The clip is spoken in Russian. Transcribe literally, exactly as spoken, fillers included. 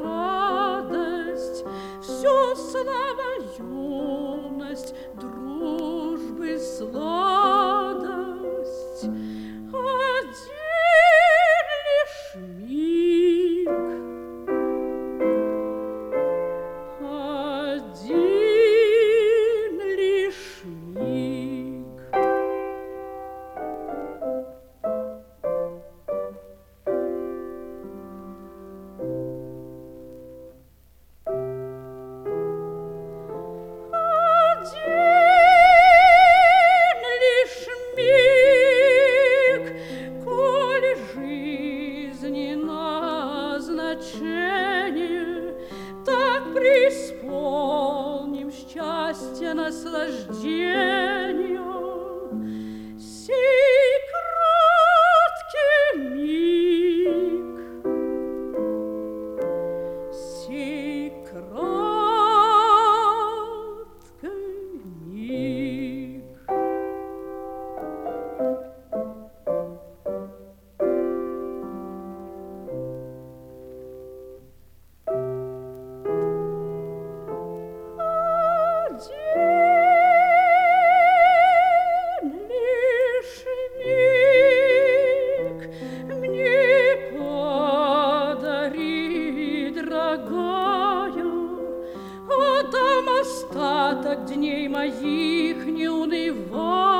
радость, всю слава юность, дружбы сладость. Один лишь миг, один лишь миг. Один лишь миг, коль жизни назначение, так преисполним счастья наслаждения. Сей краткий миг, сей краткий миг. Один лишь миг мне подари, дорогая, отдам остаток дней моих, не унывай.